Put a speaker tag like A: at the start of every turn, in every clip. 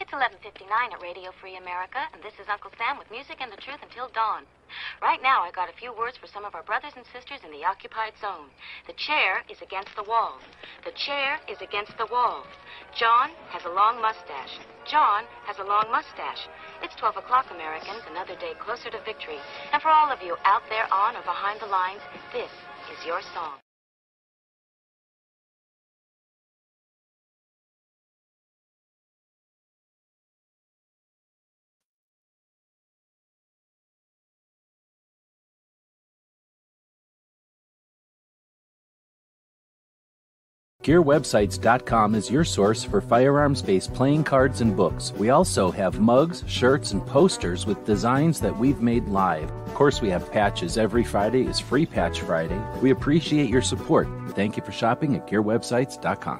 A: It's 11:59 at Radio Free America, and this is Uncle Sam with music and the truth until dawn. Right now, I got a few words for some of our brothers and sisters in the occupied zone. The chair is against the wall. The chair is against the wall. John has a long mustache. John has a long mustache. It's 12 o'clock, Americans, another day closer to victory. And for all of you out there on or behind the lines, this is your song.
B: GearWebsites.com is your source for firearms-based playing cards and books. We also have mugs, shirts, and posters with designs that we've made live. Of course, we have patches. Every Friday is Free Patch Friday. We appreciate your support. Thank you for shopping at GearWebsites.com.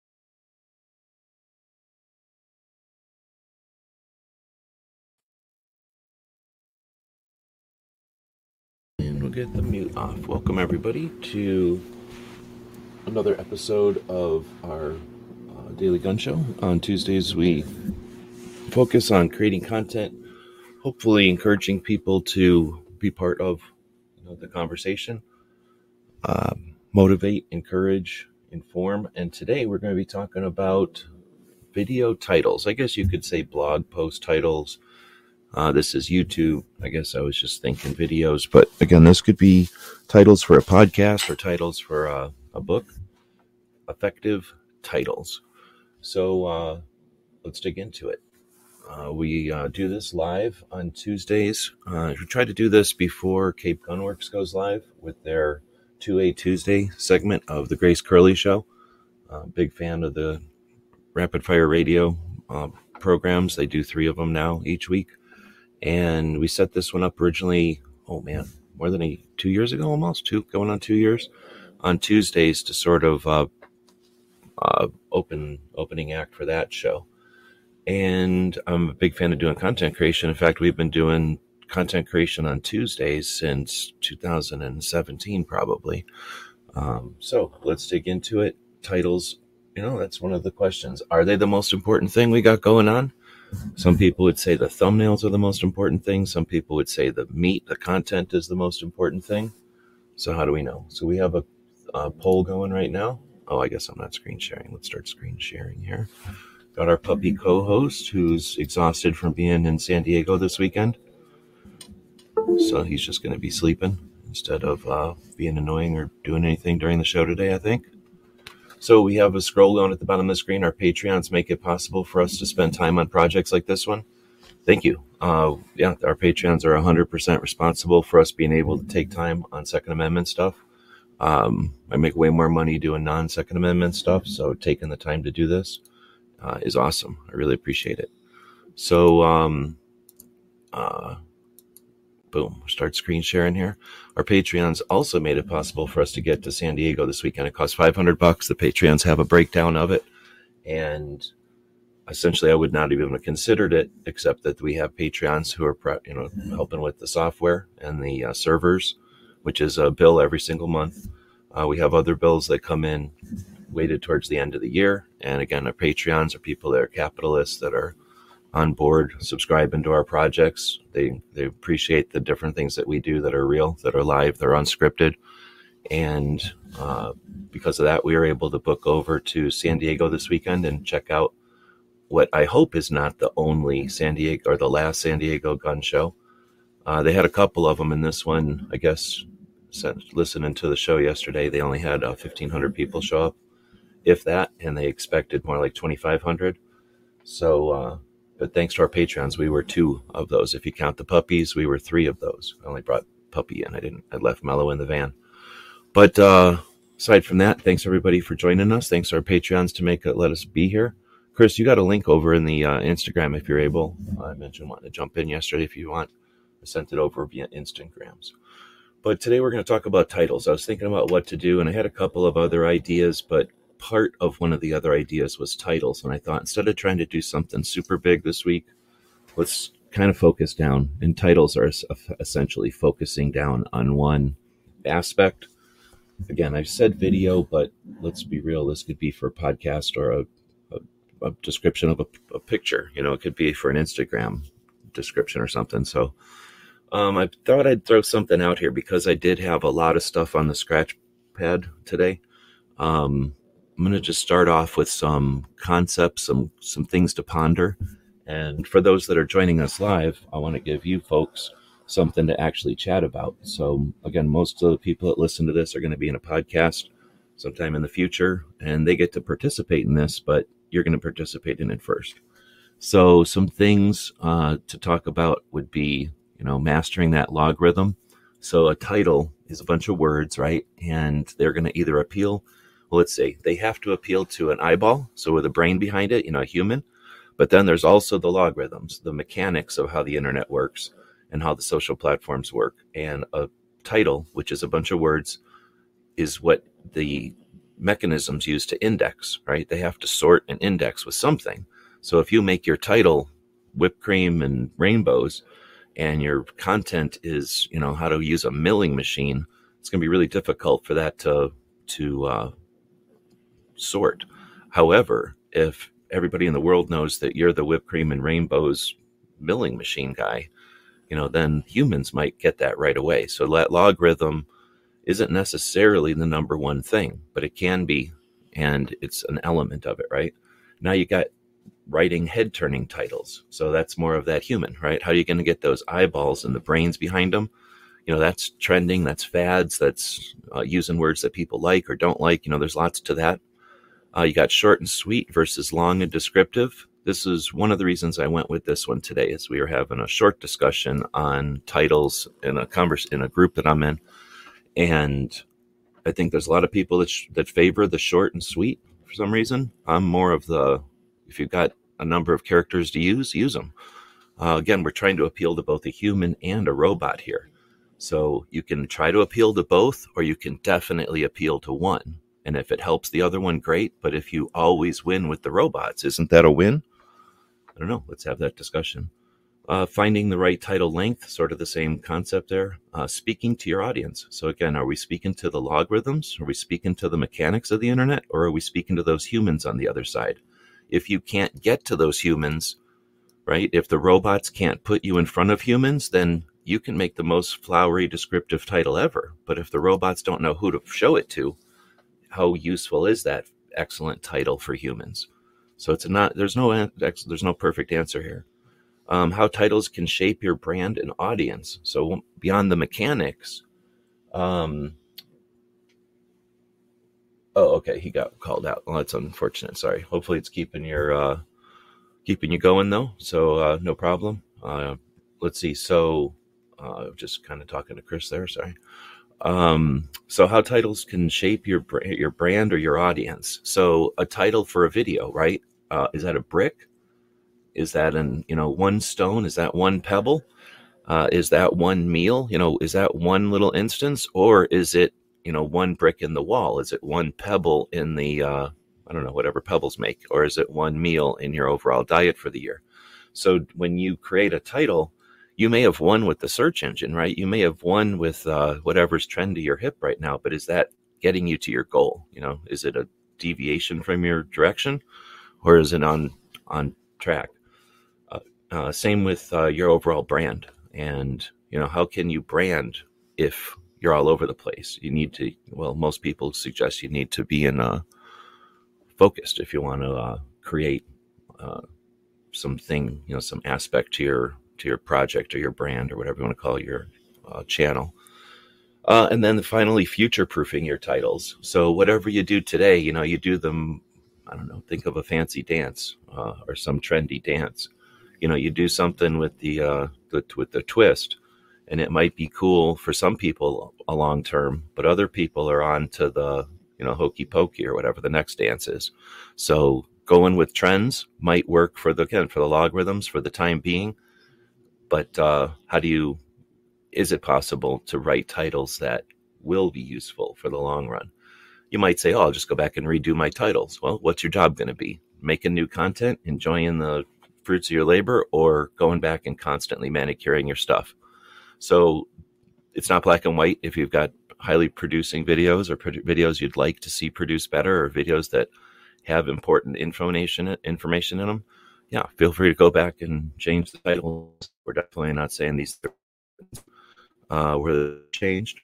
C: And we'll get the mute off. Welcome, everybody, to another episode of our Daily Gun Show. On Tuesdays, we focus on creating content, hopefully encouraging people to be part of the conversation, motivate, encourage, inform. And today we're going to be talking about video titles. I guess you could say blog post titles. This is YouTube. I guess I was just thinking videos. But again, this could be titles for a podcast or titles for a book. Effective titles. So let's dig into it. We do this live on Tuesdays. We try to do this before Cape Gunworks goes live with their 2A Tuesday segment of the Grace Curley Show. Big fan of the Rapid Fire Radio programs. They do 3 of them now each week. And we set this one up originally, more than 2 years ago almost, going on 2 years, on Tuesdays to sort of opening act for that show. And I'm a big fan of doing content creation. In fact, we've been doing content creation on Tuesdays since 2017 probably. So let's dig into it. Titles, that's one of the questions. Are they the most important thing we got going on? Some people would say the thumbnails are the most important thing. Some people would say the meat, the content is the most important thing. So how do we know? So we have a poll going right now. Oh, I guess I'm not screen sharing. Let's start screen sharing here. Got our puppy co-host who's exhausted from being in San Diego this weekend. So he's just going to be sleeping instead of being annoying or doing anything during the show today, I think. So we have a scroll going at the bottom of the screen. Our Patreons make it possible for us to spend time on projects like this one. Thank you. Our Patreons are 100% responsible for us being able to take time on Second Amendment stuff. I make way more money doing non-Second Amendment stuff, so taking the time to do this is awesome. I really appreciate it. So, boom, start screen sharing here. Our Patreons also made it possible for us to get to San Diego this weekend. It cost $500. The Patreons have a breakdown of it, and essentially I would not even have considered it, except that we have Patreons who are helping with the software and the servers, which is a bill every single month. We have other bills that come in weighted towards the end of the year. And again, our Patreons are people that are capitalists that are on board, subscribing to our projects. They appreciate the different things that we do that are real, that are live, they're unscripted. And because of that, we were able to book over to San Diego this weekend and check out what I hope is not the only San Diego or the last San Diego gun show. They had a couple of them in this one. I guess listening to the show yesterday, they only had 1,500 people show up, if that, and they expected more like 2,500. So, but thanks to our Patreons, we were 2 of those. If you count the puppies, we were 3 of those. I only brought Puppy in. I left Mellow in the van. But aside from that, thanks everybody for joining us. Thanks to our Patreons to let us be here. Chris, you got a link over in the Instagram if you're able. I mentioned wanting to jump in yesterday if you want. I sent it over via Instagrams. But today we're going to talk about titles. I was thinking about what to do, and I had a couple of other ideas, but part of one of the other ideas was titles. And I thought, instead of trying to do something super big this week, let's kind of focus down. And titles are essentially focusing down on one aspect. Again, I've said video, but let's be real. This could be for a podcast or a a description of a picture. You know, it could be for an Instagram description or something. So I thought I'd throw something out here because I did have a lot of stuff on the scratch pad today. I'm going to just start off with some concepts, some things to ponder. And for those that are joining us live, I want to give you folks something to actually chat about. So again, most of the people that listen to this are going to be in a podcast sometime in the future, and they get to participate in this, but you're going to participate in it first. So some things to talk about would be, you know, mastering that logarithm. So a title is a bunch of words, right? And they're going to either appeal, well, let's say they have to appeal to an eyeball, so with a brain behind it, you know, a human. But then there's also the logarithms, the mechanics of how the internet works and how the social platforms work. And a title, which is a bunch of words, is what the mechanisms use to index, right? They have to sort and index with something. So if you make your title whipped cream and rainbows, and your content is, you know, how to use a milling machine, it's going to be really difficult for that to sort. However, if everybody in the world knows that you're the whipped cream and rainbows milling machine guy, you know, then humans might get that right away. So that logarithm isn't necessarily the number one thing, but it can be, and it's an element of it, right? Now you got writing head-turning titles. So that's more of that human, right? How are you going to get those eyeballs and the brains behind them? You know, that's trending, that's fads, that's using words that people like or don't like. You know, there's lots to that. You got short and sweet versus long and descriptive. This is one of the reasons I went with this one today, is we were having a short discussion on titles in a group that I'm in. And I think there's a lot of people that favor the short and sweet for some reason. I'm more of the, if you've got a number of characters to use them. Again, we're trying to appeal to both a human and a robot here. So you can try to appeal to both, or you can definitely appeal to one. And if it helps the other one, great. But if you always win with the robots, isn't that a win? I don't know. Let's have that discussion. Finding the right title length, sort of the same concept there. Speaking to your audience. So again, are we speaking to the logarithms? Are we speaking to the mechanics of the internet? Or are we speaking to those humans on the other side? If you can't get to those humans, right? If the robots can't put you in front of humans, then you can make the most flowery descriptive title ever. But if the robots don't know who to show it to, how useful is that excellent title for humans? So it's not, there's no perfect answer here. How titles can shape your brand and audience. So beyond the mechanics, oh, okay, he got called out. Well, that's unfortunate. Sorry. Hopefully it's keeping you going though. So no problem. Let's see. So just kind of talking to Chris there. Sorry. So how titles can shape your brand or your audience. So a title for a video, right? Is that a brick? Is that one stone? Is that one pebble? Is that one meal? Is that one little instance, or is it, one brick in the wall? Is it one pebble in the, I don't know, whatever pebbles make, or is it one meal in your overall diet for the year? So when you create a title, you may have won with the search engine, right? You may have won with whatever's trend to your hip right now, but is that getting you to your goal? Is it a deviation from your direction, or is it on track? Same with your overall brand. And, how can you brand if you're all over the place? You need to, most people suggest you need to be focused if you want to create something, some aspect to your project or your brand or whatever you want to call your channel. And then finally, future-proofing your titles. So whatever you do today, you do them, I don't know, think of a fancy dance or some trendy dance. You do something with the twist, and it might be cool for some people a long term, but other people are on to the, hokey pokey or whatever the next dance is. So going with trends might work for the logarithms for the time being. But is it possible to write titles that will be useful for the long run? You might say, I'll just go back and redo my titles. Well, what's your job going to be? Making new content, enjoying the fruits of your labor, or going back and constantly manicuring your stuff? So it's not black and white. If you've got highly producing videos or videos you'd like to see produced better, or videos that have important information in them, yeah, feel free to go back and change the titles. We're definitely not saying these were changed.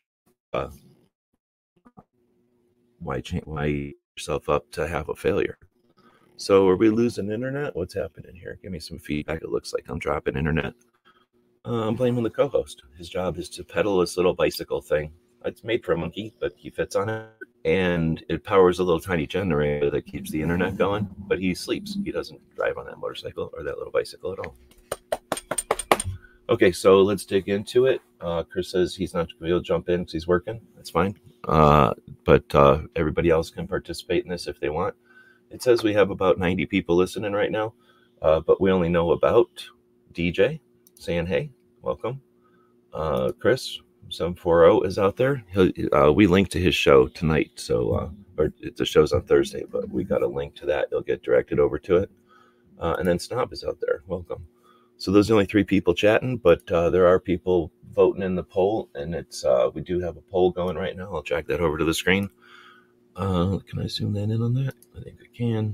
C: Why yourself up to have a failure? So are we losing internet? What's happening here? Give me some feedback. It looks like I'm dropping internet. I'm blaming the co-host. His job is to pedal this little bicycle thing. It's made for a monkey, but he fits on it. And it powers a little tiny generator that keeps the internet going. But he sleeps. He doesn't drive on that motorcycle or that little bicycle at all. Okay, so let's dig into it. Chris says he's not going to be able to jump in because he's working. That's fine. But everybody else can participate in this if they want. It says we have about 90 people listening right now, but we only know about DJ saying, hey, welcome. Chris, 740 is out there. We linked to his show tonight, so or the show's on Thursday, but we got a link to that. You'll get directed over to it. And then Snob is out there. Welcome. So those are only 3 people chatting, but there are people voting in the poll, and it's we do have a poll going right now. I'll drag that over to the screen. Can I zoom that in on that? I think I can.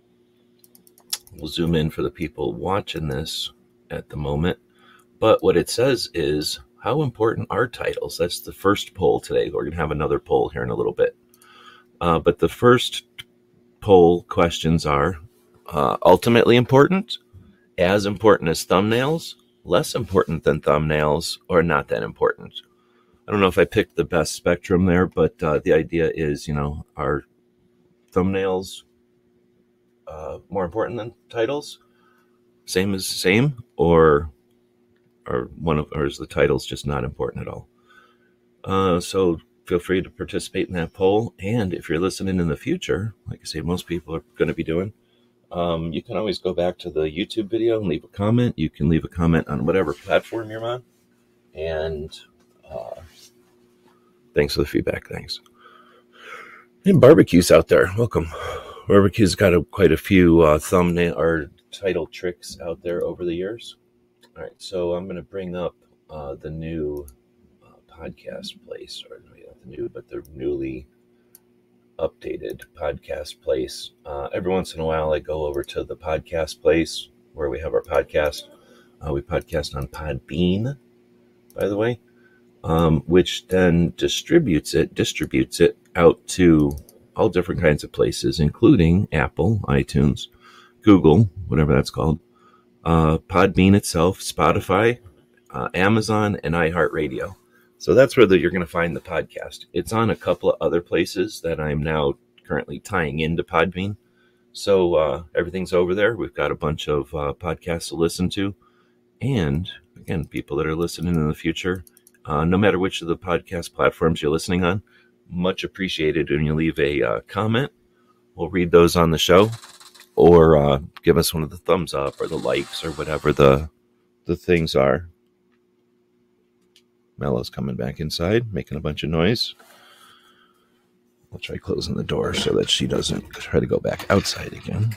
C: We'll zoom in for the people watching this at the moment. But what it says is, how important are titles? That's the first poll today. We're going to have another poll here in a little bit. But the first poll questions are ultimately important, as important as thumbnails, less important than thumbnails, or not that important. I don't know if I picked the best spectrum there, but the idea is, are thumbnails more important than titles? Same, or is the titles just not important at all? So feel free to participate in that poll. And if you're listening in the future, like I say, most people are going to be doing, you can always go back to the YouTube video and leave a comment. You can leave a comment on whatever platform you're on. And thanks for the feedback. Thanks. And Barbecue's out there. Welcome. Barbecue's got quite a few thumbnail or title tricks out there over the years. All right, so I'm going to bring up the new podcast place, or not the new, but the newly updated podcast place. Every once in a while, I go over to the podcast place where we have our podcast. We podcast on Podbean, by the way. Which then distributes it out to all different kinds of places, including Apple, iTunes, Google, whatever that's called, Podbean itself, Spotify, Amazon, and iHeartRadio. So that's where you're going to find the podcast. It's on a couple of other places that I'm now currently tying into Podbean. So everything's over there. We've got a bunch of podcasts to listen to. And again, people that are listening in the future, no matter which of the podcast platforms you're listening on, much appreciated when you leave a comment. We'll read those on the show, or give us one of the thumbs up or the likes or whatever the things are. Mellow's coming back inside, making a bunch of noise. I'll try closing the door so that she doesn't try to go back outside again.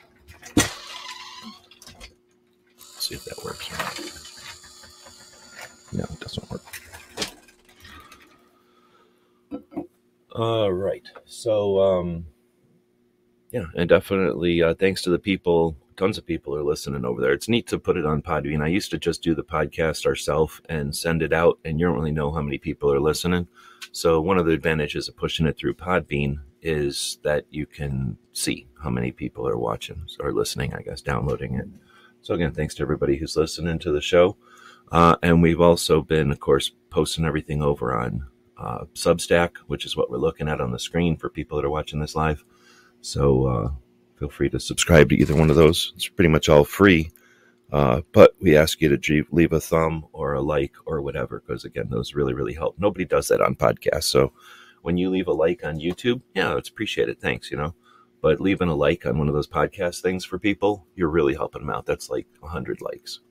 C: Let's see if that works or not. No, it doesn't work. All right. So, yeah, and definitely thanks to the people, tons of people are listening over there. It's neat to put it on Podbean. I used to just do the podcast ourselves and send it out, and you don't really know how many people are listening. So one of the advantages of pushing it through Podbean is that you can see how many people are watching or listening, I guess, downloading it. So again, thanks to everybody who's listening to the show. And we've also been, of course, posting everything over on Substack, which is what we're looking at on the screen for people that are watching this live. So feel free to subscribe to either one of those. It's pretty much all free. But we ask you to leave a thumb or a like or whatever, because, again, those really, really help. Nobody does that on podcasts. So when you leave a like on YouTube, yeah, it's appreciated. Thanks, But leaving a like on one of those podcast things for people, you're really helping them out. That's like 100 likes.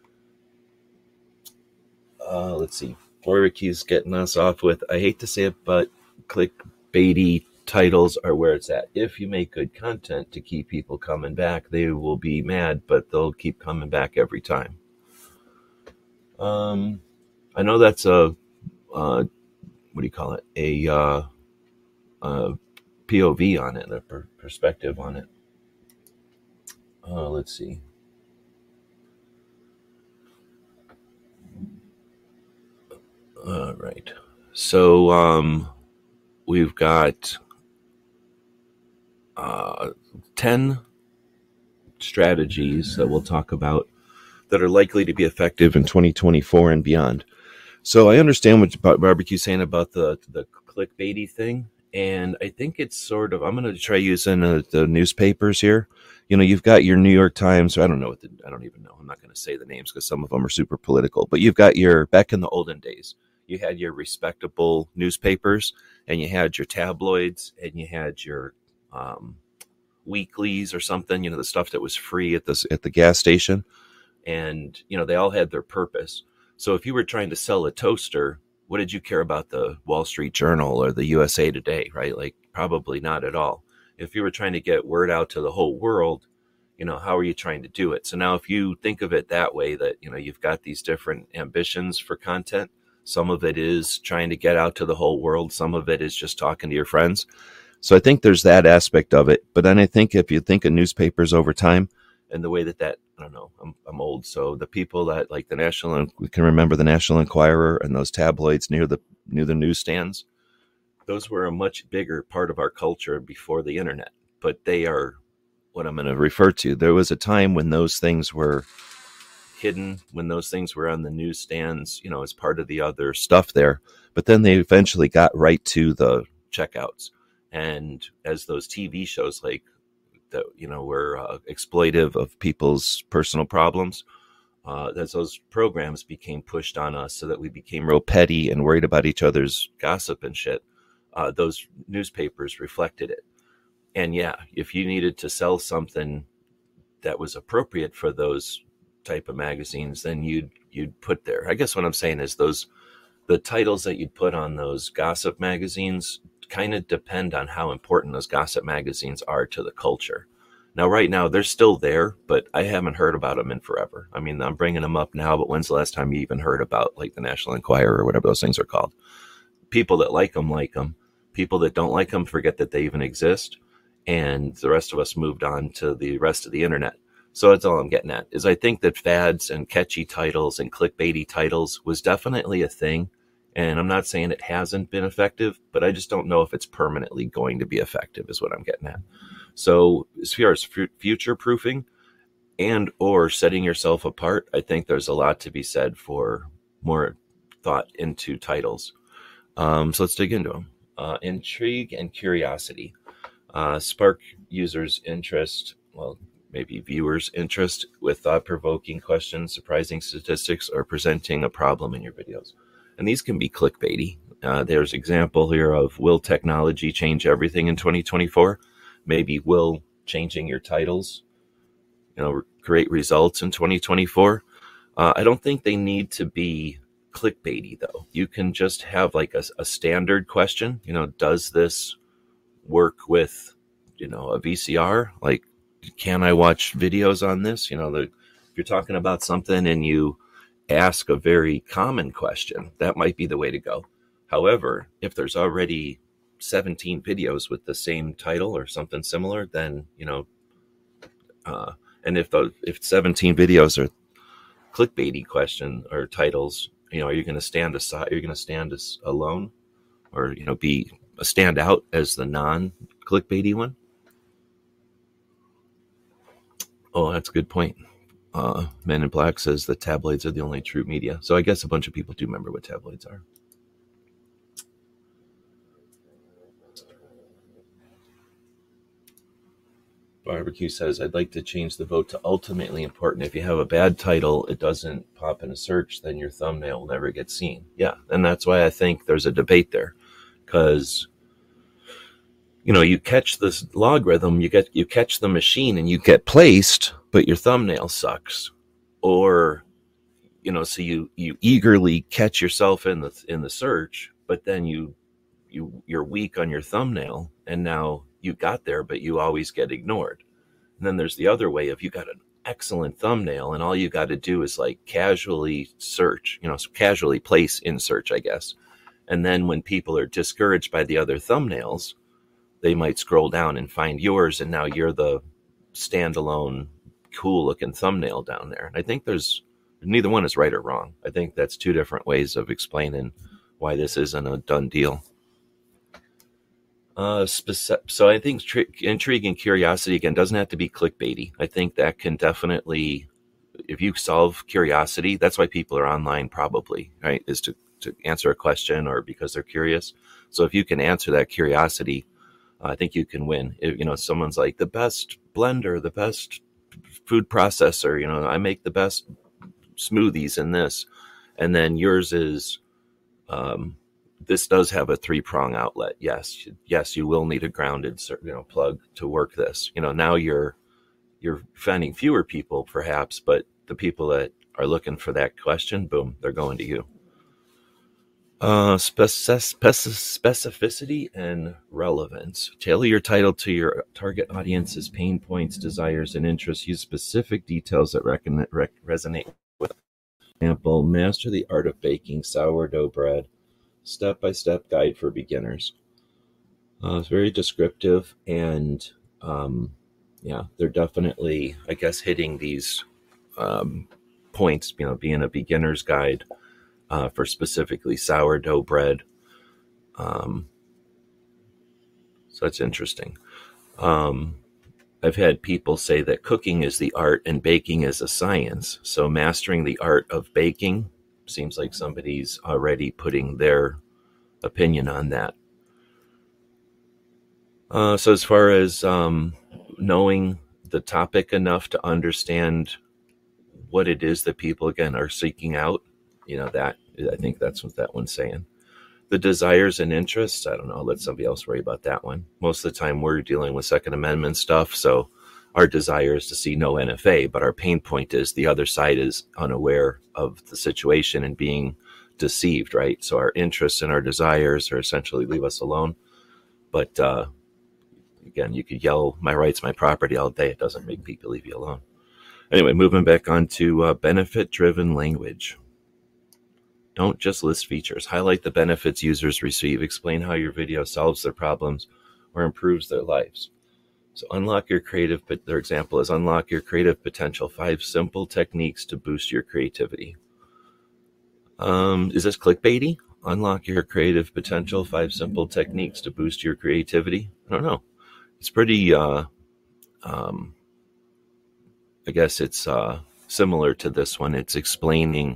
C: Let's see. Barbecue's getting us off with, I hate to say it, but clickbaity titles are where it's at. If you make good content to keep people coming back, they will be mad, but they'll keep coming back every time. I know that's a POV on it, a perspective on it. Let's see. All right. So we've got 10 strategies that we'll talk about that are likely to be effective in 2024 and beyond. So I understand what Barbecue's saying about the clickbaity thing, and I think it's sort of, I'm going to try using the newspapers here. You know, you've got your New York Times, or I don't even know. I'm not going to say the names because some of them are super political, but you've got back in the olden days, you had your respectable newspapers, and you had your tabloids, and you had your weeklies or something, you know, the stuff that was free at the gas station. And, you know, they all had their purpose. So if you were trying to sell a toaster, what did you care about the Wall Street Journal or the USA Today, right? Like, probably not at all. If you were trying to get word out to the whole world, you know, how are you trying to do it? So now if you think of it that way, that, you know, you've got these different ambitions for content, some of it is trying to get out to the whole world. Some of it is just talking to your friends. So I think there's that aspect of it. But then I think if you think of newspapers over time and the way that I don't know, I'm old. So the people that like we can remember the National Enquirer and those tabloids near the newsstands. Those were a much bigger part of our culture before the internet, but they are what I'm going to refer to. There was a time when those things were hidden, when those things were on the newsstands, you know, as part of the other stuff there. But then they eventually got right to the checkouts. And as those TV shows like that, you know, were exploitive of people's personal problems, as those programs became pushed on us so that we became real petty and worried about each other's gossip and shit, those newspapers reflected it. And yeah, if you needed to sell something that was appropriate for those type of magazines, then you'd put there. I guess what I'm saying is the titles that you'd put on those gossip magazines kind of depend on how important those gossip magazines are to the culture. Now, right now, they're still there, but I haven't heard about them in forever. I mean, I'm bringing them up now, but when's the last time you even heard about like the National Enquirer or whatever those things are called? People that like them like them. People that don't like them forget that they even exist. And the rest of us moved on to the rest of the internet. So that's all I'm getting at, is I think that fads and catchy titles and clickbaity titles was definitely a thing. And I'm not saying it hasn't been effective, but I just don't know if it's permanently going to be effective is what I'm getting at. So as far as future proofing and or setting yourself apart, I think there's a lot to be said for more thought into titles. So let's dig into them. Intrigue and curiosity. Spark users' interest, well, maybe viewers' interest with thought-provoking questions, surprising statistics, or presenting a problem in your videos. And these can be clickbaity. There's example here of, will technology change everything in 2024? Maybe will changing your titles, you know, create results in 2024? I don't think they need to be clickbaity, though. You can just have like a standard question, you know, does this work with, you know, a VCR? Like, can I watch videos on this? You know, if you're talking about something and you ask a very common question, that might be the way to go. However, if there's already 17 videos with the same title or something similar, then, you know, and if 17 videos are clickbaity question or titles, you know, are you going to stand aside? You're going to stand alone, or, you know, stand out as the non-clickbaity one? Oh, that's a good point. Men in Black says that tabloids are the only true media. So I guess a bunch of people do remember what tabloids are. Barbecue says, I'd like to change the vote to ultimately important. If you have a bad title, it doesn't pop in a search, then your thumbnail will never get seen. Yeah, and that's why I think there's a debate there. Because, you know, you catch this logarithm, you catch the machine and you get placed, but your thumbnail sucks. Or, you know, so you eagerly catch yourself in the search, but then you're weak on your thumbnail, and now you got there, but you always get ignored. And then there's the other way of, you got an excellent thumbnail and all you got to do is like casually search, you know, casually place in search, I guess. And then when people are discouraged by the other thumbnails, they might scroll down and find yours, and now you're the standalone, cool-looking thumbnail down there. And I think neither one is right or wrong. I think that's two different ways of explaining why this isn't a done deal. So I think intrigue and curiosity, again, doesn't have to be clickbaity. I think that can definitely, if you solve curiosity, that's why people are online probably, right, is to answer a question or because they're curious. So if you can answer that curiosity, I think you can win. If, someone's like, the best blender, the best food processor, I make the best smoothies in this. And then yours is, this does have a 3-prong outlet. Yes, you will need a grounded, plug to work this. Now you're finding fewer people perhaps, but the people that are looking for that question, boom, they're going to you. Specificity and relevance. Tailor your title to your target audience's pain points, desires, and interests. Use specific details that resonate with. Example, master the art of baking sourdough bread. Step-by-step guide for beginners. It's very descriptive, and they're definitely, I guess, hitting these points, being a beginner's guide for specifically sourdough bread. So that's interesting. I've had people say that cooking is the art and baking is a science. So mastering the art of baking seems like somebody's already putting their opinion on that. So as far as knowing the topic enough to understand what it is that people, again, are seeking out, that, I think that's what that one's saying. The desires and interests, I don't know, let somebody else worry about that one. Most of the time we're dealing with Second Amendment stuff, so our desire is to see no NFA, but our pain point is the other side is unaware of the situation and being deceived, right? So our interests and our desires are essentially leave us alone. But again, you could yell, my rights, my property all day. It doesn't make people leave you alone. Anyway, moving back on to benefit-driven language. Don't just list features. Highlight the benefits users receive. Explain how your video solves their problems or improves their lives. So their example is unlock your creative potential. 5 simple techniques to boost your creativity. Is this clickbaity? Unlock your creative potential. 5 simple techniques to boost your creativity. I don't know. It's pretty, I guess it's similar to this one. It's explaining,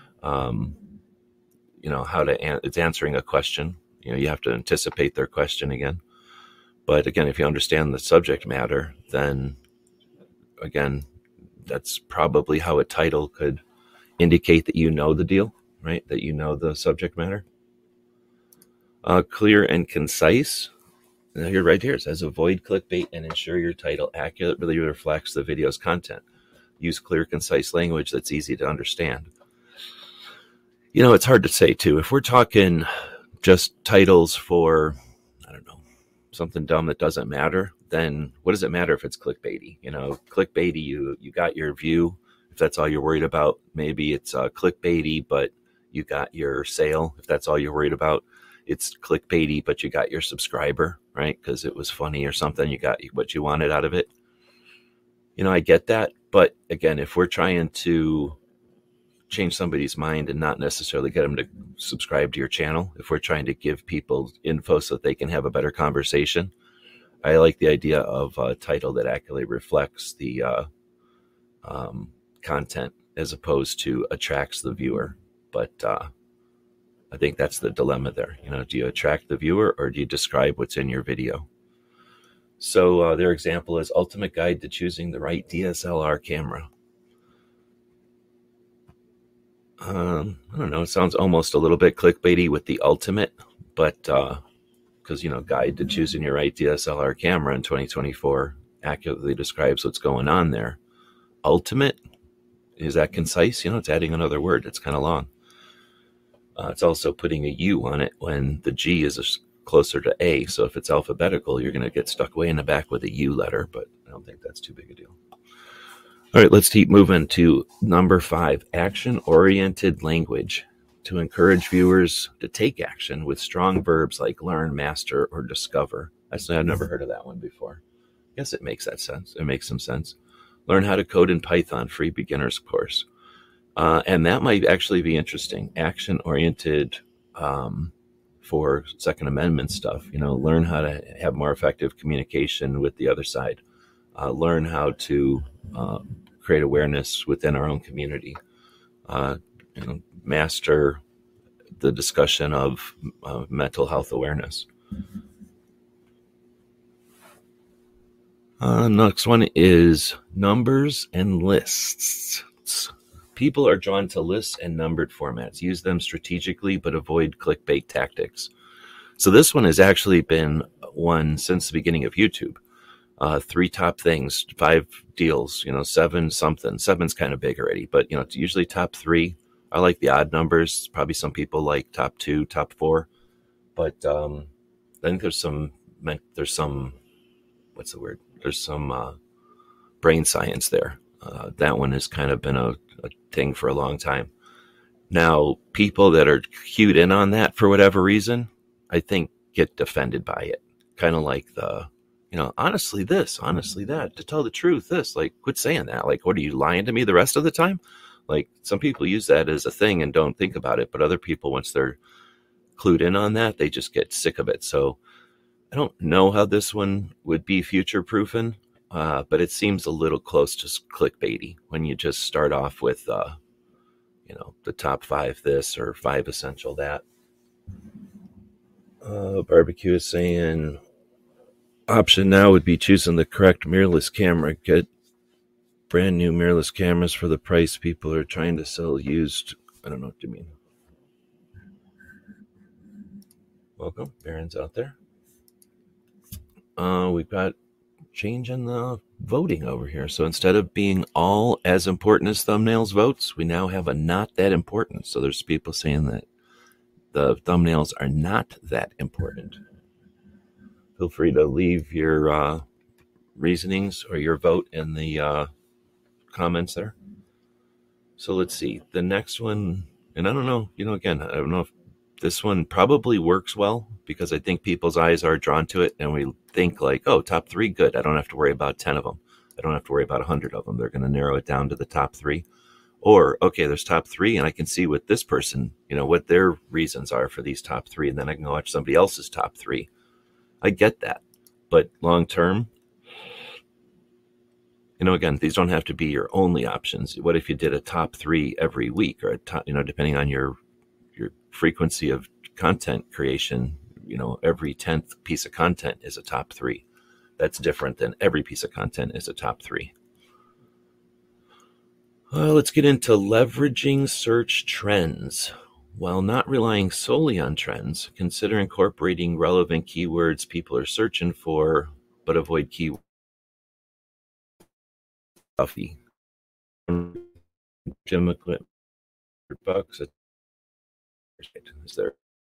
C: it's answering a question. You have to anticipate their question again. But again, if you understand the subject matter, then again, that's probably how a title could indicate that you know the deal, right? That you know the subject matter. Clear and concise. Now you're right here. It says avoid clickbait and ensure your title accurately reflects the video's content. Use clear, concise language that's easy to understand. It's hard to say too. If we're talking just titles for, I don't know, something dumb that doesn't matter, then what does it matter if it's clickbaity? Clickbaity, you got your view. If that's all you're worried about, maybe it's clickbaity, but you got your sale. If that's all you're worried about, it's clickbaity, but you got your subscriber, right? Because it was funny or something. You got what you wanted out of it. I get that. But again, if we're trying to change somebody's mind and not necessarily get them to subscribe to your channel, if we're trying to give people info so that they can have a better conversation, I like the idea of a title that accurately reflects the content as opposed to attracts the viewer. But I think that's the dilemma there. Do you attract the viewer or do you describe what's in your video? So their example is ultimate guide to choosing the right DSLR camera. I don't know. It sounds almost a little bit clickbaity with the ultimate, but because, guide to choosing your right DSLR camera in 2024 accurately describes what's going on there. Ultimate, is that concise? It's adding another word. It's kind of long. It's also putting a U on it when the G is closer to A. So if it's alphabetical, you're going to get stuck way in the back with a U letter, but I don't think that's too big a deal. All right, let's keep moving to number 5, action-oriented language. To encourage viewers to take action with strong verbs like learn, master, or discover. I've never heard of that one before. I guess it makes that sense. It makes some sense. Learn how to code in Python, free beginners course. And that might actually be interesting. Action-oriented for Second Amendment stuff. Learn how to have more effective communication with the other side. Learn how to create awareness within our own community. Master the discussion of mental health awareness. Next one is numbers and lists. People are drawn to lists and numbered formats. Use them strategically, but avoid clickbait tactics. So this one has actually been one since the beginning of YouTube. 3 top things, 5 deals, 7 something. 7's kind of big already, but it's usually top 3. I like the odd numbers. Probably some people like top 2, top 4. But I think there's some, what's the word? There's some brain science there. That one has kind of been a thing for a long time. Now, people that are cued in on that for whatever reason, I think get offended by it. Kind of like the, honestly this, honestly that, to tell the truth this, like, quit saying that. Like, what, are you lying to me the rest of the time? Like, some people use that as a thing and don't think about it, but other people, once they're clued in on that, they just get sick of it. So I don't know how this one would be future-proofing, but it seems a little close to clickbaity when you just start off with, the top 5 this or 5 essential that. Barbecue is saying, option now would be choosing the correct mirrorless camera. Get brand new mirrorless cameras for the price people are trying to sell used. I don't know what you mean. Welcome, Baron's out there. We've got change in the voting over here. So instead of being all as important as thumbnails votes, we now have a not that important. So there's people saying that the thumbnails are not that important. Feel free to leave your reasonings or your vote in the comments there. So let's see. The next one, and I don't know, again, I don't know if this one probably works well because I think people's eyes are drawn to it and we think like, oh, top 3, good. I don't have to worry about 10 of them. I don't have to worry about 100 of them. They're going to narrow it down to the top 3. Or, okay, there's top 3 and I can see what this person, what their reasons are for these top 3. And then I can go watch somebody else's top 3. I get that. But long term, again, these don't have to be your only options. What if you did a top 3 every week or a top, depending on your frequency of content creation, every 10th piece of content is a top 3. That's different than every piece of content is a top 3. Let's get into leveraging search trends. While not relying solely on trends, consider incorporating relevant keywords people are searching for, but avoid keywords. Coffee. Jim McClellan, $100 is there,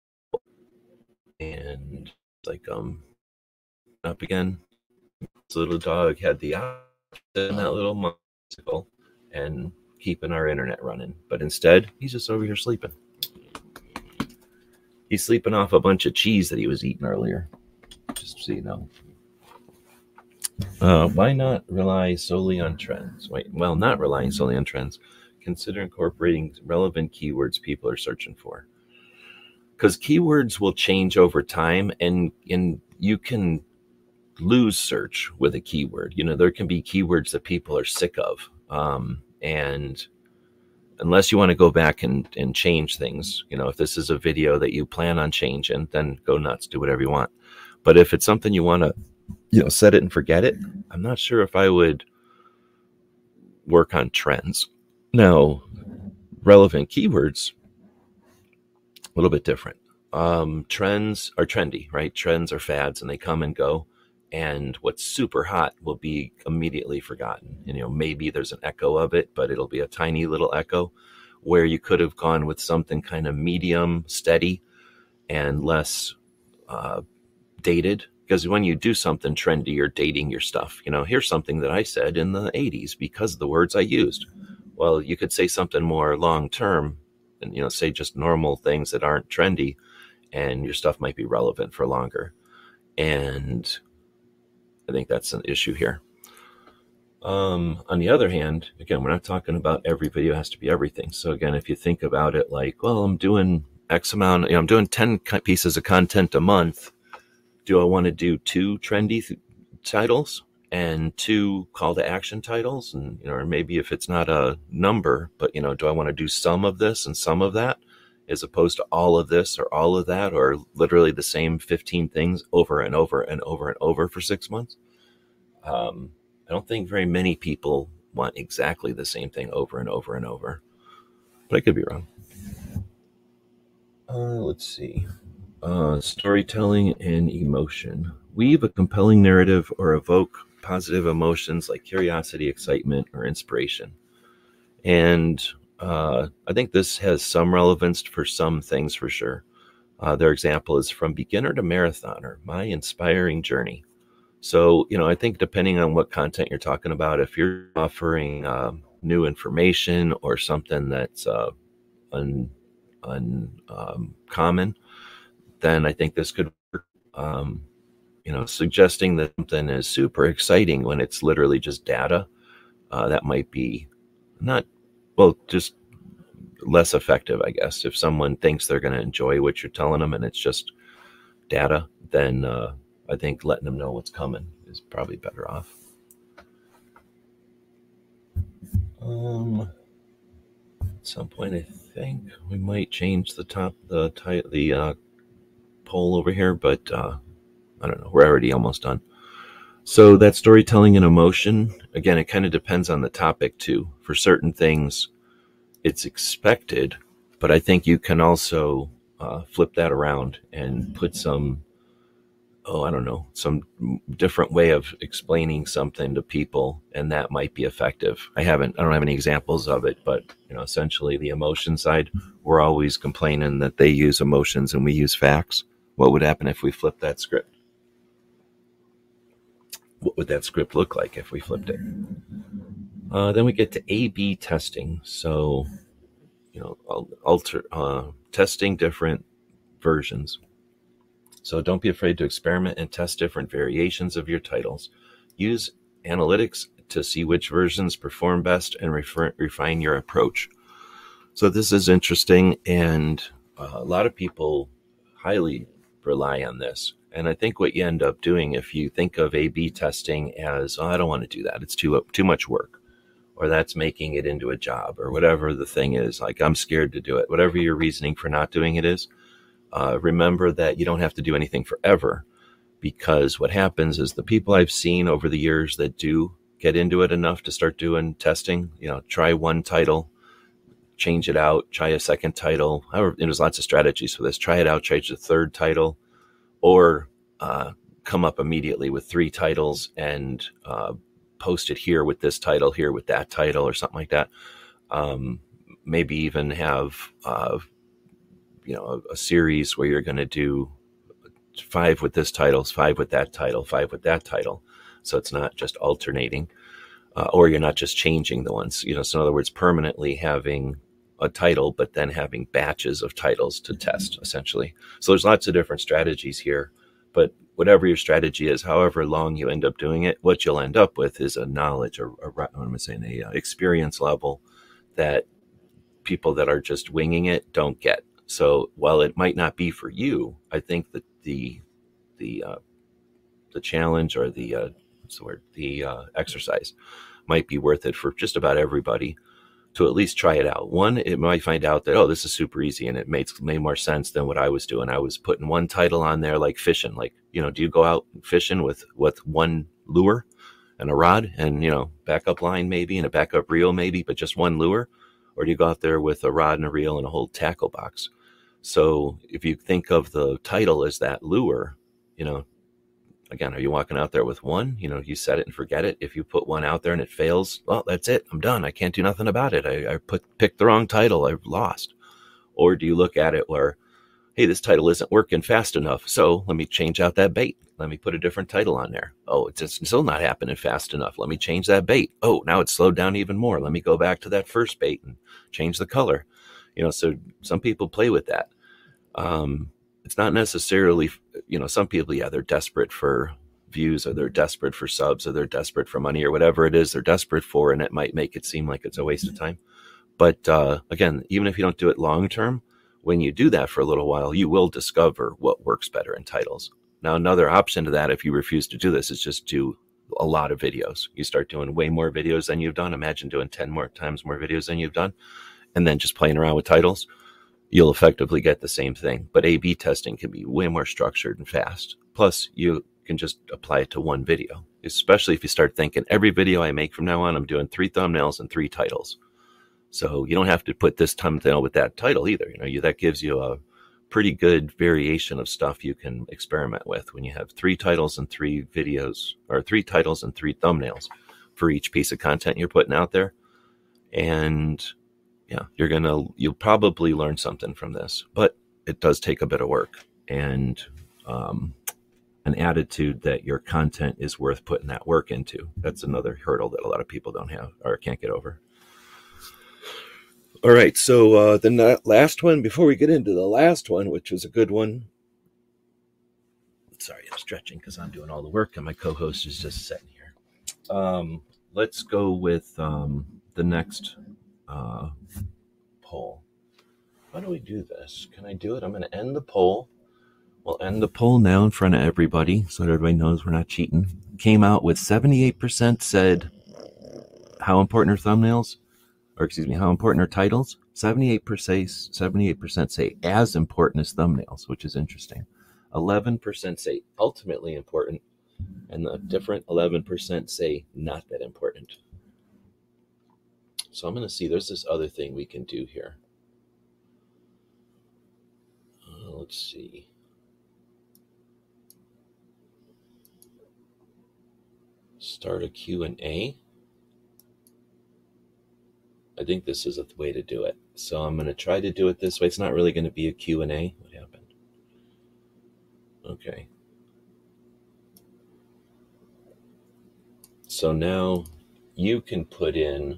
C: and like up again. This little dog had the option in that little motorcycle and keeping our internet running, but instead he's just over here sleeping. He's sleeping off a bunch of cheese that he was eating earlier. Just so you know. Why not rely solely on trends? Well, not relying solely on trends. Consider incorporating relevant keywords people are searching for. Because keywords will change over time, and you can lose search with a keyword. There can be keywords that people are sick of. And unless you want to go back and change things, if this is a video that you plan on changing, then go nuts, do whatever you want. But if it's something you want to, set it and forget it, I'm not sure if I would work on trends. Now, relevant keywords, a little bit different. Trends are trendy, right? Trends are fads and they come and go. And what's super hot will be immediately forgotten. Maybe there's an echo of it, but it'll be a tiny little echo where you could have gone with something kind of medium, steady, and less dated. Because when you do something trendy, you're dating your stuff. Here's something that I said in the 80s because of the words I used. Well, you could say something more long-term and, say just normal things that aren't trendy, and your stuff might be relevant for longer. And I think that's an issue here. On the other hand, again, we're not talking about every video has to be everything. So again, if you think about it like, well, I'm doing X amount, I'm doing 10 pieces of content a month. Do I want to do 2 trendy titles and 2 call to action titles? And, or maybe if it's not a number, but, do I want to do some of this and some of that, as opposed to all of this or all of that, or literally the same 15 things over and over and over and over for 6 months? I don't think very many people want exactly the same thing over and over and over, but I could be wrong. Let's see. Storytelling and emotion. Weave a compelling narrative or evoke positive emotions like curiosity, excitement, or inspiration. And I think this has some relevance for some things for sure. Their example is From Beginner to Marathoner, My Inspiring Journey. So, I think depending on what content you're talking about, if you're offering new information or something that's uncommon, then I think this could work. Suggesting that something is super exciting when it's literally just data, that might be just less effective, I guess. If someone thinks they're going to enjoy what you're telling them and it's just data, then I think letting them know what's coming is probably better off. At some point, I think we might change the poll over here, but I don't know. We're already almost done. So that storytelling and emotion, again, it kind of depends on the topic too. For certain things, it's expected, but I think you can also flip that around and put some different way of explaining something to people, and that might be effective. I don't have any examples of it, but essentially the emotion side, we're always complaining that they use emotions and we use facts. What would happen if we flipped that script? What would that script look like if we flipped it? Then we get to A/B testing. So, testing different versions. So don't be afraid to experiment and test different variations of your titles. Use analytics to see which versions perform best and refine your approach. So this is interesting, and a lot of people highly rely on this. And I think what you end up doing, if you think of A/B testing as, I don't want to do that, it's too much work, or that's making it into a job, or whatever the thing is, like I'm scared to do it, whatever your reasoning for not doing it is, remember that you don't have to do anything forever, because what happens is the people I've seen over the years that do get into it enough to start doing testing, try one title, change it out, try a second title. However, there's lots of strategies for this. Try it out, change the third title, or come up immediately with 3 titles and post it here with this title, here with that title, or something like that. Maybe even have a series where you're going to do 5 with this title, 5 with that title, 5 with that title. So it's not just alternating, or you're not just changing the ones, so in other words, permanently having a title, but then having batches of titles to test, essentially. So there's lots of different strategies here, but whatever your strategy is, however long you end up doing it, what you'll end up with is a knowledge, or experience level that people that are just winging it don't get. So while it might not be for you, I think that the challenge, or the exercise might be worth it for just about everybody to at least try it out. One, it might find out that, this is super easy, and it made more sense than what I was doing. I was putting one title on there, like fishing, like, do you go out fishing with one lure and a rod and, backup line maybe and a backup reel maybe, but just one lure? Or do you go out there with a rod and a reel and a whole tackle box? So if you think of the title as that lure, again, are you walking out there with one? You set it and forget it. If you put one out there and it fails, well, that's it. I'm done. I can't do nothing about it. I picked the wrong title. I've lost. Or do you look at it where, hey, this title isn't working fast enough, so let me change out that bait. Let me put a different title on there. Oh, it's still not happening fast enough. Let me change that bait. Oh, now it's slowed down even more. Let me go back to that first bait and change the color. So some people play with that. it's not necessarily, some people, yeah, they're desperate for views, or they're desperate for subs, or they're desperate for money, or whatever it is they're desperate for, and it might make it seem like it's a waste of time. But again, even if you don't do it long term, when you do that for a little while, you will discover what works better in titles. Now, another option to that, if you refuse to do this, is just do a lot of videos. You start doing way more videos than you've done. Imagine doing 10 more times more videos than you've done, and then just playing around with titles. You'll effectively get the same thing. But A/B testing can be way more structured and fast. Plus, you can just apply it to one video, especially if you start thinking, every video I make from now on, I'm doing 3 thumbnails and 3 titles. So you don't have to put this thumbnail with that title either. That gives you a pretty good variation of stuff you can experiment with when you have 3 titles and 3 videos, or 3 titles and 3 thumbnails for each piece of content you're putting out there. And yeah, you'll probably learn something from this, but it does take a bit of work and an attitude that your content is worth putting that work into. That's another hurdle that a lot of people don't have or can't get over. All right, so the last one, before we get into the last one, which was a good one. Sorry, I'm stretching because I'm doing all the work and my co-host is just sitting here. Let's go with the next poll. How do we do this? Can I do it? I'm going to end the poll. We'll end the poll now in front of everybody so that everybody knows we're not cheating. Came out with 78% said how important are thumbnails, how important are titles? 78% say as important as thumbnails, which is interesting. 11% say ultimately important, and the different 11% say not that important. So I'm going to see, there's this other thing we can do here. Let's see. Start a Q&A. I think this is a way to do it. So I'm going to try to do it this way. It's not really going to be a Q&A. What happened? Okay. So now you can put in,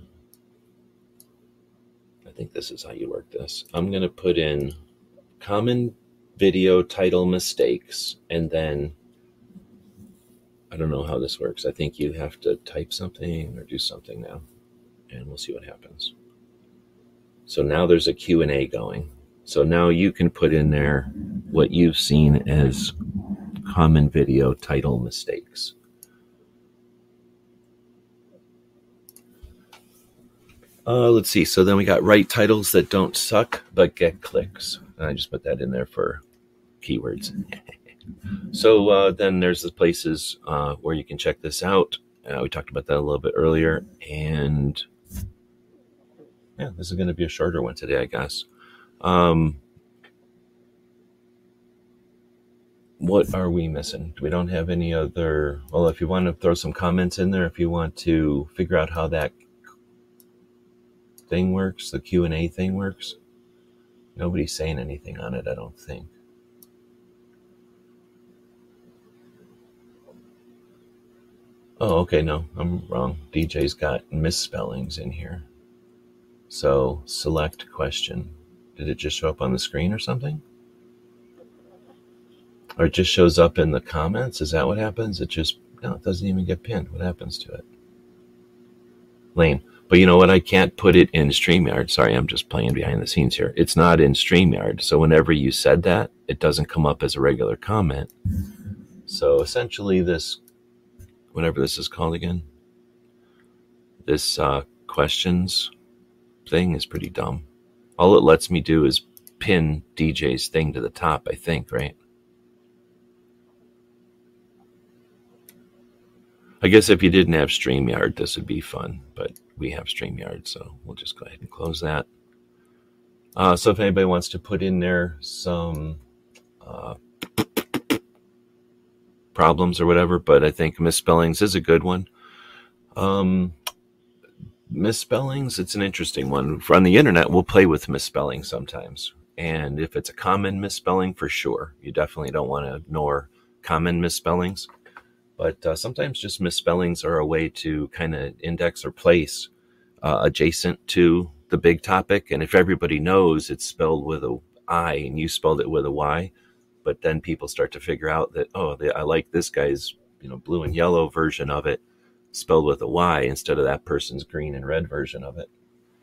C: I think this is how you work this. I'm going to put in common video title mistakes, and then I don't know how this works. I think you have to type something or do something now, and we'll see what happens. So now there's a Q&A going. So now you can put in there what you've seen as common video title mistakes. Let's see. So then we got write titles that don't suck but get clicks. And I just put that in there for keywords. So then there's the places where you can check this out. We talked about that a little bit earlier. And yeah, this is going to be a shorter one today, I guess. What are we missing? We don't have any other... Well, if you want to throw some comments in there, if you want to figure out how that thing works, the Q&A thing works. Nobody's saying anything on it, I don't think. Oh, okay, no, I'm wrong. DJ's got misspellings in here. So, select question. Did it just show up on the screen or something? Or it just shows up in the comments? Is that what happens? It doesn't even get pinned. What happens to it? Lame. But you know what? I can't put it in StreamYard. Sorry, I'm just playing behind the scenes here. It's not in StreamYard. So whenever you said that, it doesn't come up as a regular comment. So essentially this, whatever this is called again, this questions thing is pretty dumb. All it lets me do is pin DJ's thing to the top, I think, right? I guess if you didn't have StreamYard, this would be fun, but we have StreamYard, so we'll just go ahead and close that. So if anybody wants to put in there some problems or whatever, but I think misspellings is a good one. Misspellings, it's an interesting one. On the internet, we'll play with misspelling sometimes. And if it's a common misspelling, for sure, you definitely don't want to ignore common misspellings. But sometimes just misspellings are a way to kind of index or place adjacent to the big topic. And if everybody knows it's spelled with a I and you spelled it with a Y, but then people start to figure out that, I like this guy's, blue and yellow version of it spelled with a Y instead of that person's green and red version of it.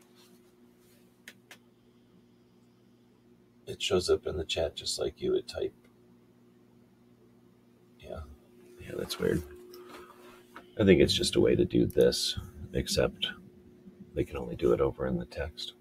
C: It shows up in the chat just like you would type. Yeah, that's weird. I think it's just a way to do this, except they can only do it over in the text.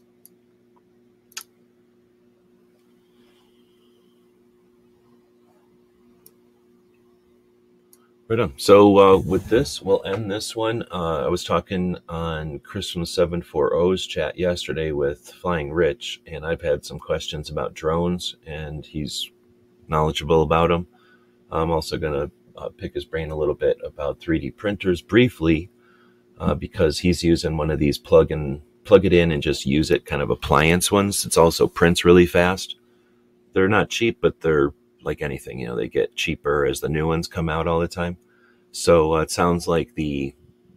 C: Right on. So with this, we'll end this one. I was talking on Chris from 740's chat yesterday with Flying Rich, and I've had some questions about drones, and he's knowledgeable about them. I'm also going to pick his brain a little bit about 3D printers briefly, because he's using one of these plug it in and just use it kind of appliance ones. It's also prints really fast. They're not cheap, but they're like anything, they get cheaper as the new ones come out all the time. So it sounds like the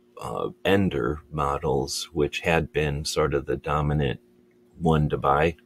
C: Ender models, which had been sort of the dominant one to buy,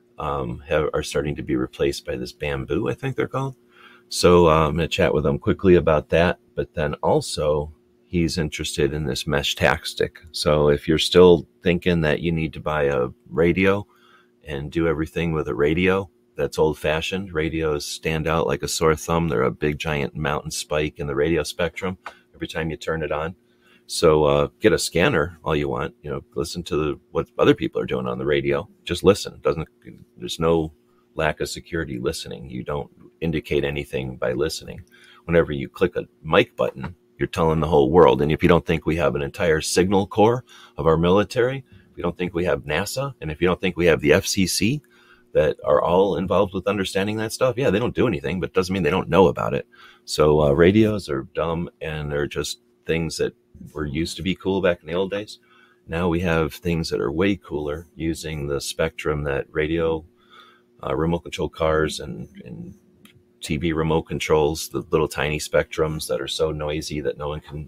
C: are starting to be replaced by this Bamboo, I think they're called. So I'm going to chat with him quickly about that. But then also he's interested in this mesh tack stick. So if you're still thinking that you need to buy a radio and do everything with a radio, that's old-fashioned. Radios stand out like a sore thumb. They're a big, giant mountain spike in the radio spectrum every time you turn it on. So get a scanner all you want. Listen to what other people are doing on the radio. Just listen. There's no lack of security listening. You don't indicate anything by listening. Whenever you click a mic button, you're telling the whole world. And if you don't think we have an entire signal corps of our military, if you don't think we have NASA, and if you don't think we have the FCC, that are all involved with understanding that stuff. Yeah, they don't do anything, but it doesn't mean they don't know about it. So radios are dumb, and they're just things that were used to be cool back in the old days. Now we have things that are way cooler using the spectrum that radio, remote control cars and TV remote controls, the little tiny spectrums that are so noisy that no one can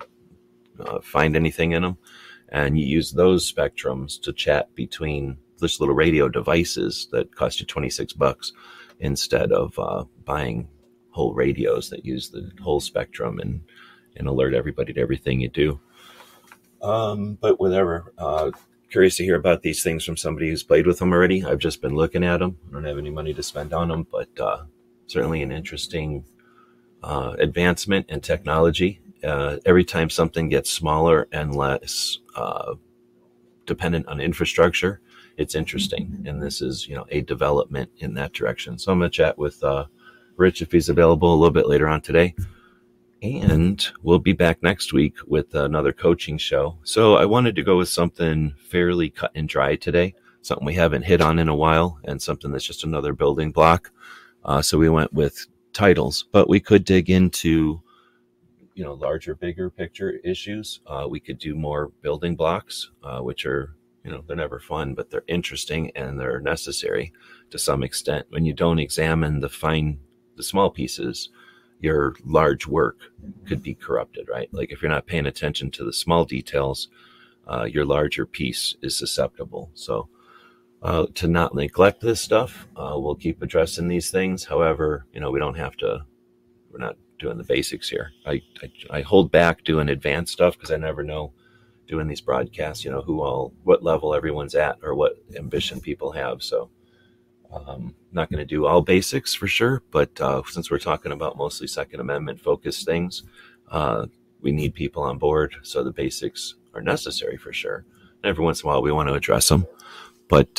C: find anything in them. And you use those spectrums to chat between this little radio devices that cost you $26 instead of buying whole radios that use the whole spectrum and alert everybody to everything you do. But whatever. Curious to hear about these things from somebody who's played with them already. I've just been looking at them. I don't have any money to spend on them, but certainly an interesting advancement in technology. Every time something gets smaller and less dependent on infrastructure, it's interesting. And this is, a development in that direction. So I'm going to chat with Rich if he's available a little bit later on today. And we'll be back next week with another coaching show. So I wanted to go with something fairly cut and dry today, something we haven't hit on in a while, and something that's just another building block. So we went with titles, but we could dig into, larger, bigger picture issues. We could do more building blocks, which are, they're never fun, but they're interesting and they're necessary to some extent. When you don't examine the small pieces, your large work could be corrupted, right? Like if you're not paying attention to the small details, your larger piece is susceptible. So to not neglect this stuff, we'll keep addressing these things. However, we don't have to, we're not doing the basics here. I hold back doing advanced stuff because I never know doing these broadcasts, what level everyone's at or what ambition people have. So not going to do all basics for sure, but since we're talking about mostly Second Amendment focused things, we need people on board. So the basics are necessary for sure. And every once in a while we want to address them. But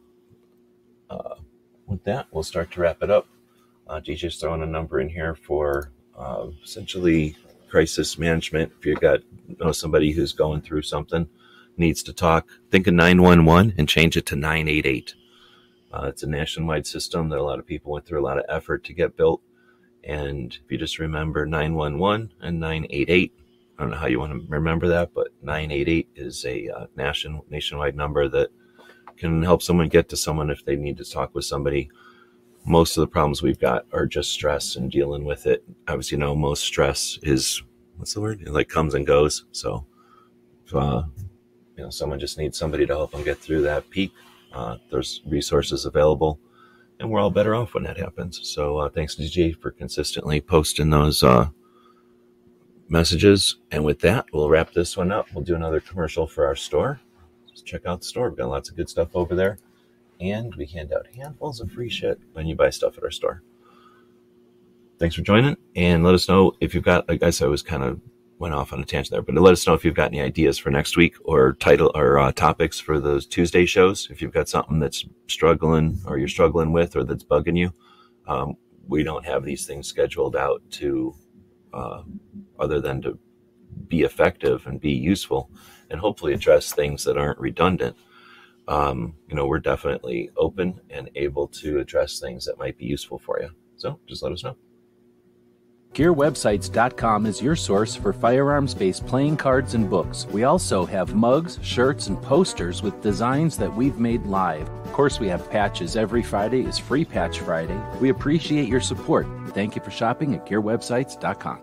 C: with that, we'll start to wrap it up. DJ's throwing a number in here for essentially crisis management. If you know somebody who's going through something, needs to talk, think of 911 and change it to 988. It's a nationwide system that a lot of people went through a lot of effort to get built. And if you just remember 911 and 988, I don't know how you want to remember that, but 988 is a nationwide number that can help someone get to someone if they need to talk with somebody. Most of the problems we've got are just stress and dealing with it. Obviously, most stress is, what's the word? It like comes and goes. So if someone just needs somebody to help them get through that peak, there's resources available. and we're all better off when that happens. So thanks, DJ, for consistently posting those messages. And with that, we'll wrap this one up. We'll do another commercial for our store. Just check out the store. We've got lots of good stuff over there. And we hand out handfuls of free shit when you buy stuff at our store. Thanks for joining. And let us know if you've got, I guess I was kind of went off on a tangent there, but let us know if you've got any ideas for next week or title or topics for those Tuesday shows. If you've got something that's struggling or you're struggling with or that's bugging you, we don't have these things scheduled out to other than to be effective and be useful and hopefully address things that aren't redundant. We're definitely open and able to address things that might be useful for you. So just let us know.
B: GearWebsites.com is your source for firearms-based playing cards and books. We also have mugs, shirts, and posters with designs that we've made live. Of course, we have patches. Every Friday is Free Patch Friday. We appreciate your support. Thank you for shopping at GearWebsites.com.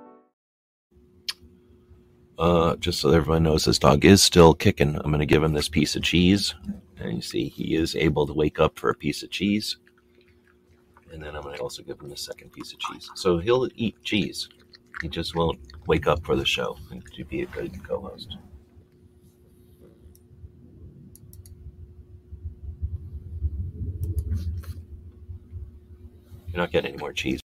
C: Just so everyone knows, this dog is still kicking. I'm going to give him this piece of cheese. And you see, he is able to wake up for a piece of cheese. And then I'm going to also give him the second piece of cheese. So he'll eat cheese. He just won't wake up for the show and to be a good co-host. You're not getting any more cheese.